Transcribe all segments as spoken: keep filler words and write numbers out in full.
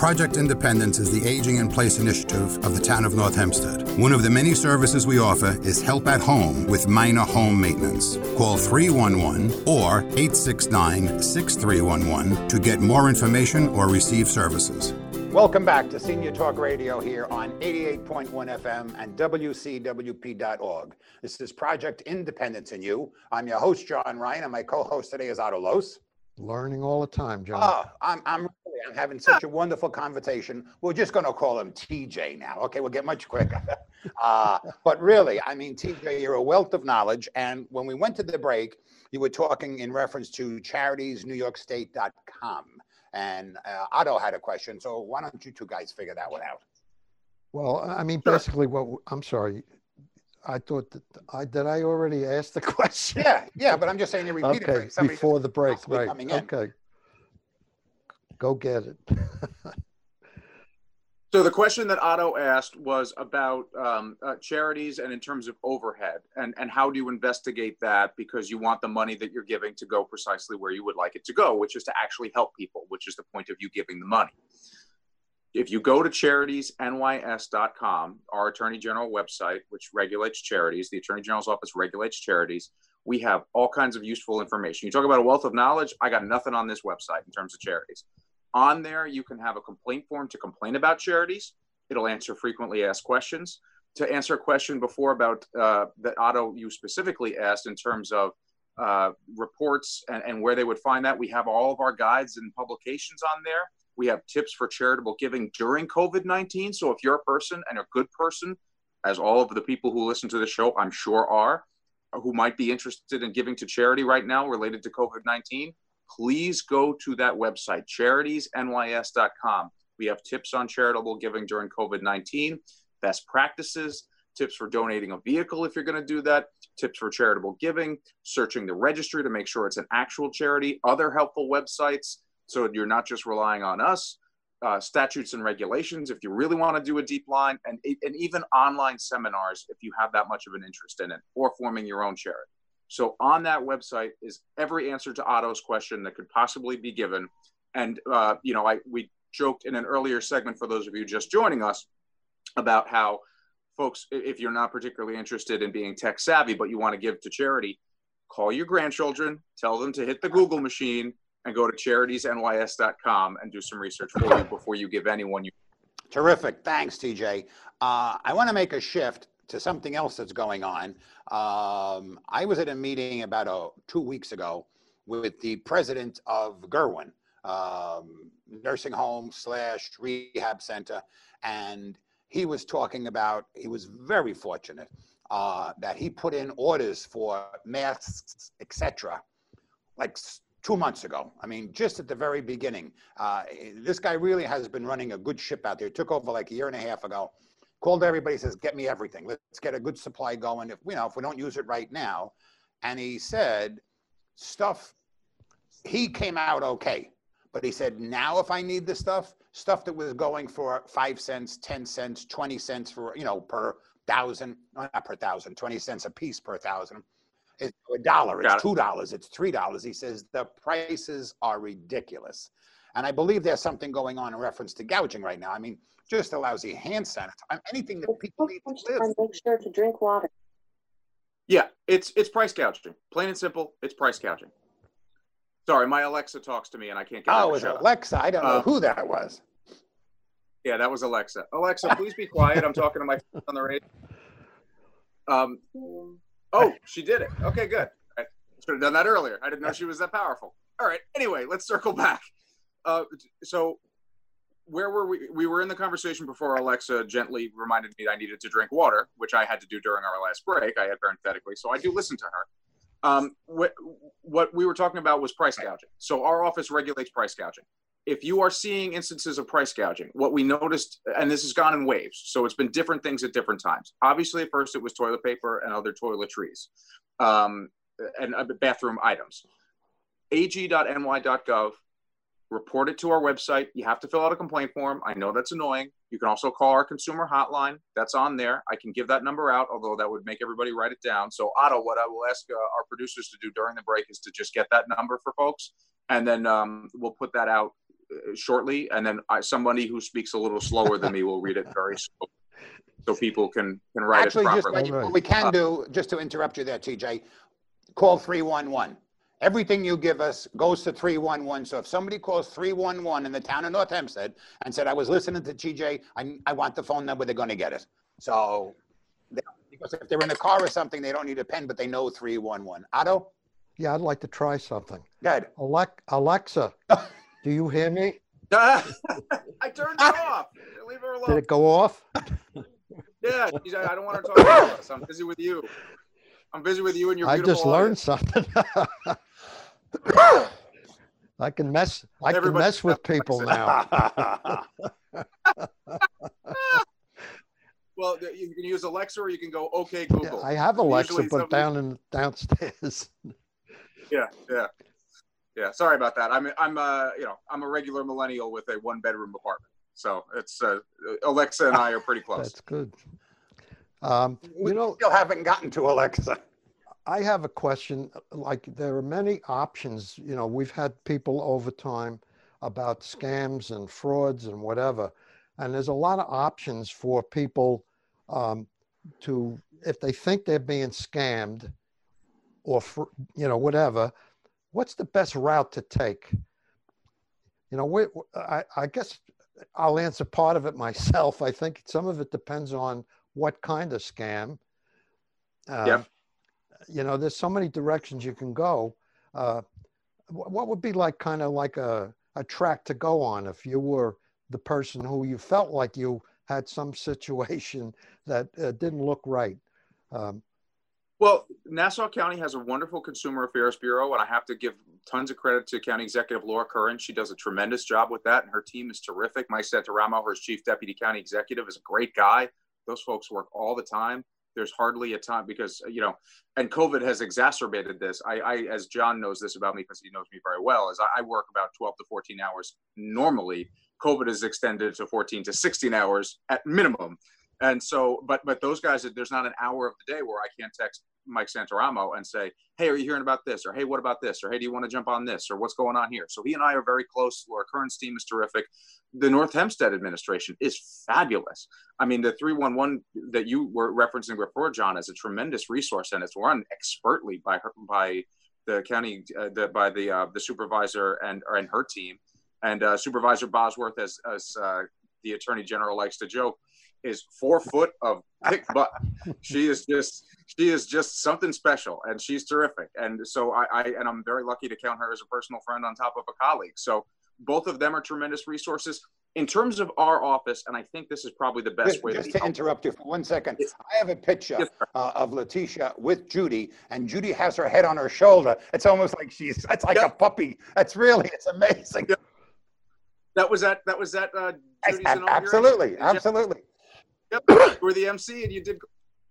Project Independence is the Aging in Place initiative of the town of North Hempstead. One of the many services we offer is help at home with minor home maintenance. Call three one one or eight six nine, six three one one to get more information or receive services. Welcome back to Senior Talk Radio here on eighty-eight point one F M and W C W P dot org. This is Project Independence in You. I'm your host, John Ryan, and my co-host today is Otto Los. Learning all the time, John. Oh, I'm, I'm, really, I'm having such a wonderful conversation. We're just going to call him T J now. Okay, we'll get much quicker. uh, but really, I mean, T J, you're a wealth of knowledge. And when we went to the break, you were talking in reference to charities new york state dot com. And uh, Otto had a question, so why don't you two guys figure that one out? Well, I mean, basically, what I'm sorry, I thought that I did. I already asked the question. Yeah, yeah, but I'm just saying you repeated okay, it. Somebody before the break, right? Okay, go get it. So the question that Otto asked was about um, uh, charities and in terms of overhead, and, and how do you investigate that, because you want the money that you're giving to go precisely where you would like it to go, which is to actually help people, which is the point of you giving the money. If you go to charities N Y S dot com, our Attorney General website, which regulates charities, the Attorney General's office regulates charities, we have all kinds of useful information. You talk about a wealth of knowledge, I got nothing on this website in terms of charities. On there, you can have a complaint form to complain about charities. It'll answer frequently asked questions. To answer a question before about uh, that Otto, you specifically asked in terms of uh, reports and, and where they would find that, we have all of our guides and publications on there. We have tips for charitable giving during COVID nineteen. So if you're a person and a good person, as all of the people who listen to the show, I'm sure are, who might be interested in giving to charity right now related to COVID nineteen, please go to that website, charities N Y S dot com. We have tips on charitable giving during COVID nineteen, best practices, tips for donating a vehicle if you're going to do that, tips for charitable giving, searching the registry to make sure it's an actual charity, other helpful websites so you're not just relying on us, uh, statutes and regulations if you really want to do a deep line, and, and even online seminars if you have that much of an interest in it, or forming your own charity. So on that website is every answer to Otto's question that could possibly be given. And, uh, you know, I we joked in an earlier segment for those of you just joining us about how folks, if you're not particularly interested in being tech savvy, but you want to give to charity, call your grandchildren, tell them to hit the Google machine and go to charities N Y S dot com and do some research for you before you give anyone you. Terrific. Thanks, T J. Uh, I want to make a shift to something else that's going on. Um, I was at a meeting about uh, two weeks ago with the president of Gerwin, um, nursing home slash rehab center, and he was talking about, he was very fortunate uh, that he put in orders for masks, et cetera, like two months ago. I mean, just at the very beginning. Uh, this guy really has been running a good ship out there. It took over like a year and a half ago. Called everybody, says, get me everything. Let's get a good supply going. If you know, if we don't use it right now. And he said stuff, he came out okay. But he said, now if I need the stuff, stuff that was going for five cents, ten cents, twenty cents for, you know, per thousand, not per thousand, twenty cents a piece per thousand. It's a dollar, it's two dollars, it's three dollars. He says the prices are ridiculous. And I believe there's something going on in reference to gouging right now. I mean, just a lousy hand sanitizer, anything that people need to live. Make sure to drink water. Yeah, it's it's price gouging. Plain and simple, it's price gouging. Sorry, my Alexa talks to me and I can't get Oh, her to it was shut up. Alexa. I don't know Uh, who that was. Yeah, that was Alexa. Alexa, please be quiet. I'm talking to my friend on the radio. Um, oh, she did it. Okay, good. I should have done that earlier. I didn't know she was that powerful. All right. Anyway, let's circle back. Uh, so where were we? We were in the conversation before Alexa gently reminded me I needed to drink water, which I had to do during our last break. I had parenthetically, so I do listen to her. Um, what, what we were talking about was price gouging. So our office regulates price gouging. If you are seeing instances of price gouging, what we noticed, and this has gone in waves, so it's been different things at different times. Obviously, at first it was toilet paper and other toiletries um, and uh, bathroom items. A G dot N Y dot gov, report it to our website. You have to fill out a complaint form. I know that's annoying. You can also call our consumer hotline. That's on there. I can give that number out, although that would make everybody write it down. So Otto, what I will ask uh, our producers to do during the break is to just get that number for folks. And then um, we'll put that out shortly, and then I, somebody who speaks a little slower than me will read it very slow, so people can can write Actually, it just properly. what we can do, just to interrupt you there, T J, call three one one. Everything you give us goes to three one one. So if somebody calls three one one in the town of North Hempstead and said, I was listening to T J, I, I want the phone number, they're going to get it. So, they, because if they're in a car or something, they don't need a pen, but they know three one one. Otto? Yeah, I'd like to try something. Good. Alexa, do you hear me? I turned it off. Leave her alone. Did it go off? Yeah, she's, I don't want her talking to us. I'm busy with you. I'm busy with you and your I beautiful just learned audience. something. I can mess. I Everybody can mess with people now. Well, you can use Alexa, or you can go, "Okay, Google." Yeah, I have Alexa, Usually but somebody- down in downstairs. Yeah, yeah, yeah. Sorry about that. I'm, I'm, uh, you know, I'm a regular millennial with a one-bedroom apartment, so it's uh, Alexa and I are pretty close. That's good. Um, We you know, still haven't gotten to Alexa. I have a question. Like, there are many options. You know, we've had people over time about scams and frauds and whatever, and there's a lot of options for people um, to, if they think they're being scammed or, fr- you know, whatever, what's the best route to take? You know, we, I, I guess I'll answer part of it myself. I think some of it depends on what kind of scam. Uh, Yep. You know, there's so many directions you can go. Uh, wh- what would be like kind of like a, a track to go on if you were the person who you felt like you had some situation that uh, didn't look right? Um, Well, Nassau County has a wonderful consumer affairs bureau, and I have to give tons of credit to County Executive Laura Curran. She does a tremendous job with that, and her team is terrific. Mike Santaramo, her chief deputy county executive, is a great guy. Those folks work all the time. There's hardly a time because, you know, and COVID has exacerbated this. I, I as John knows this about me because he knows me very well, is I, I work about twelve to fourteen hours normally. COVID has extended to fourteen to sixteen hours at minimum. And so, but but those guys, there's not an hour of the day where I can't text Mike Santaramo and say, hey, are you hearing about this? Or hey, what about this? Or hey, do you want to jump on this? Or what's going on here? So he and I are very close. Laura Curran's team is terrific. The North Hempstead administration is fabulous. I mean, the three one one that you were referencing before, John, is a tremendous resource, and it's run expertly by her, by the county, uh, the, by the uh, the supervisor and and her team. And uh, Supervisor Bosworth, as as uh, the Attorney General likes to joke, is four foot of thick butt. She is just, she is just something special, and she's terrific. And so I, I, and I'm very lucky to count her as a personal friend on top of a colleague. So both of them are tremendous resources. In terms of our office, and I think this is probably the best Just, way just to, to help. interrupt you for one second, I have a picture Yes, sir. uh, of Letitia with Judy, and Judy has her head on her shoulder. It's almost like she's, it's like Yeah. a puppy. That's really, it's amazing. Yeah. That was that, that was that uh, Judy's A- inauguration. Absolutely, Did you- absolutely. Yep, you were the M C and you did,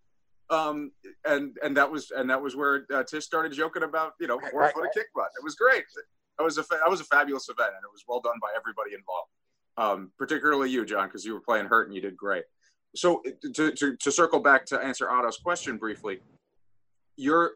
um, and and that was and that was where uh, Tish started joking about, you know, four Right, foot right. of kick butt. It was great. That was a fa- that was a fabulous event, and it was well done by everybody involved, um, particularly you, John, because you were playing hurt and you did great. So to, to to circle back to answer Otto's question briefly, you're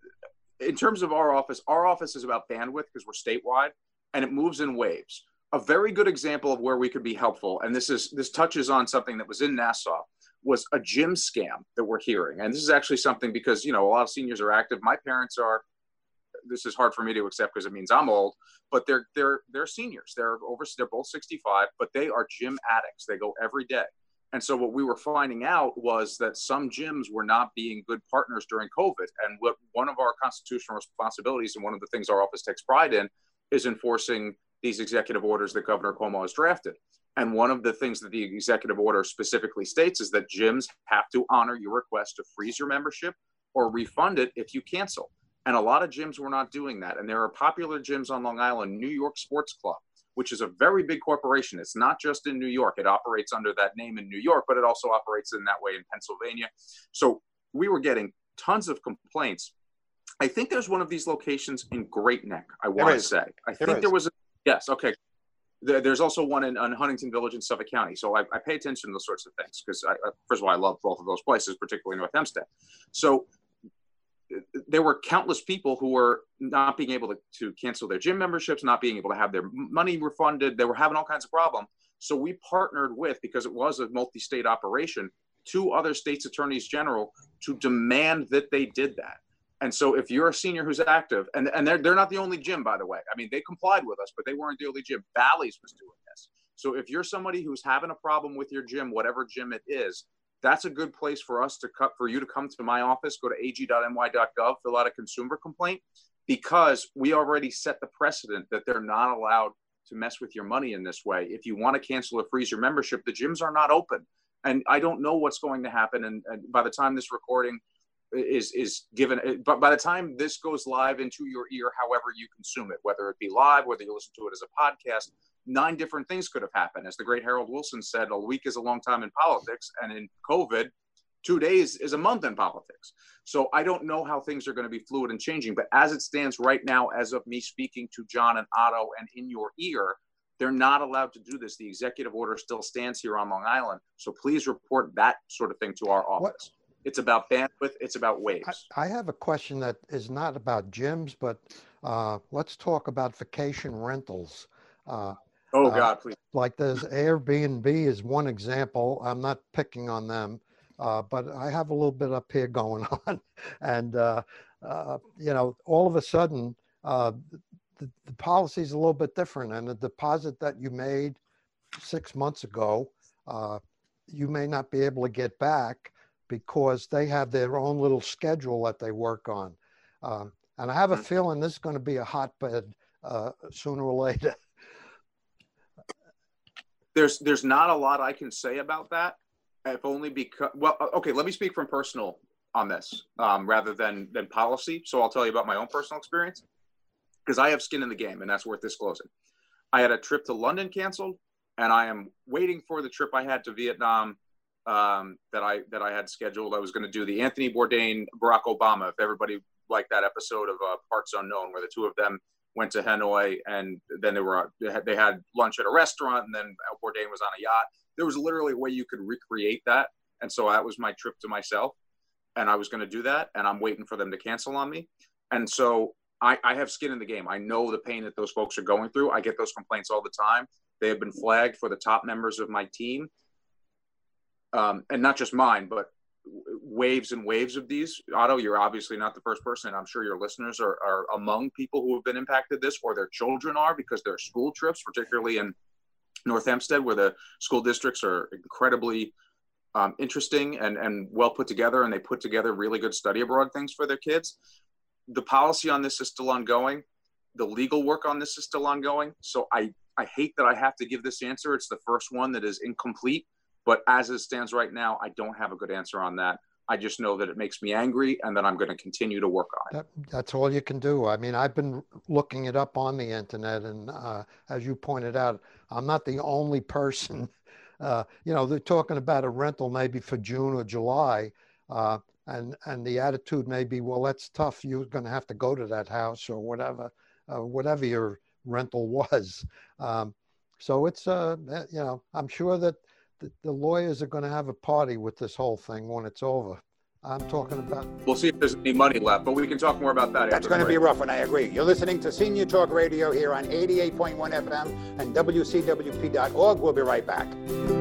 in terms of our office. Our office is about bandwidth because we're statewide, and it moves in waves. A very good example of where we could be helpful, and this is this touches on something that was in Nassau, was a gym scam that we're hearing. And this is actually something because, you know, a lot of seniors are active. My parents are, this is hard for me to accept because it means I'm old, but they're they're they're seniors. They're over they're both sixty-five, but they are gym addicts. They go every day. And so what we were finding out was that some gyms were not being good partners during COVID. And what one of our constitutional responsibilities and one of the things our office takes pride in is enforcing these executive orders that Governor Cuomo has drafted. And one of the things that the executive order specifically states is that gyms have to honor your request to freeze your membership or refund it if you cancel. And a lot of gyms were not doing that. And there are popular gyms on Long Island, New York Sports Club, which is a very big corporation. It's not just in New York. It operates under that name in New York, but it also operates in that way in Pennsylvania. So we were getting tons of complaints. I think there's one of these locations in Great Neck, I want to is. say. I There think is. there was a Yes. Okay. There, there's also one in, in Huntington Village in Suffolk County. So I, I pay attention to those sorts of things because, I, I, first of all, I love both of those places, particularly North Hempstead. So there were countless people who were not being able to, to cancel their gym memberships, not being able to have their money refunded. They were having all kinds of problems. So we partnered with, because it was a multi-state operation, two other states' attorneys general to demand that they did that. And so if you're a senior who's active, and, and they're, they're not the only gym, by the way. I mean, they complied with us, but they weren't the only gym. Bally's was doing this. So if you're somebody who's having a problem with your gym, whatever gym it is, that's a good place for us to cut, for you to come to my office, go to a g dot n y dot gov, fill out a consumer complaint, because we already set the precedent that they're not allowed to mess with your money in this way. If you want to cancel or freeze your membership, the gyms are not open. And I don't know what's going to happen. And, and by the time this recording is, is given, but by the time this goes live into your ear, however you consume it, whether it be live, whether you listen to it as a podcast, nine different things could have happened. As the great Harold Wilson said, a week is a long time in politics, and in COVID, two days is a month in politics. So I don't know how things are going to be fluid and changing, but as it stands right now, as of me speaking to John and Otto and in your ear, they're not allowed to do this. The executive order still stands here on Long Island. So please report that sort of thing to our office. What? It's about bandwidth. It's about waves. I, I have a question that is not about gyms, but uh, let's talk about vacation rentals. Uh, Oh, God, please. Uh, like there's Airbnb is one example. I'm not picking on them, uh, but I have a little bit up here going on. And, uh, uh, you know, all of a sudden, uh, the, the policy is a little bit different. And the deposit that you made six months ago, uh, you may not be able to get back because they have their own little schedule that they work on. Um, and I have a feeling this is going to be a hotbed uh, sooner or later. There's there's not a lot I can say about that, if only because, well, okay, let me speak from personal on this um, rather than, than policy. So I'll tell you about my own personal experience, because I have skin in the game, and that's worth disclosing. I had a trip to London canceled, and I am waiting for the trip I had to Vietnam um, that I that I had scheduled. I was going to do the Anthony Bourdain, Barack Obama, if everybody liked that episode of uh, Parts Unknown, where the two of them went to Hanoi, and then they were they had, they had lunch at a restaurant, and then Bourdain was on a yacht. There was literally a way you could recreate that, and so that was my trip to myself, and I was going to do that, and I'm waiting for them to cancel on me. And so I, I have skin in the game. I know the pain that those folks are going through. I get those complaints all the time. They have been flagged for the top members of my team, um, and not just mine, but waves and waves of these. Otto, you're obviously not the first person. I'm sure your listeners are, are among people who have been impacted this, or their children are, because their school trips, particularly in North Hempstead, where the school districts are incredibly um, interesting and, and well put together, and they put together really good study abroad things for their kids. The policy on this is still ongoing. The legal work on this is still ongoing. So I, I hate that I have to give this answer. It's the first one that is incomplete. But as it stands right now, I don't have a good answer on that. I just know that it makes me angry, and that I'm going to continue to work on it. That, that's all you can do. I mean, I've been looking it up on the internet, and uh, as you pointed out, I'm not the only person. Uh, you know, they're talking about a rental maybe for June or July, uh, and and the attitude may be, well, that's tough. You're going to have to go to that house or whatever, uh, whatever your rental was. Um, so it's, uh, you know, I'm sure that the lawyers are going to have a party with this whole thing when it's over. I'm talking about... We'll see if there's any money left, but we can talk more about that. That's going to be rough, and I agree. You're listening to Senior Talk Radio here on eighty-eight point one F M and W C W P dot org. We'll be right back.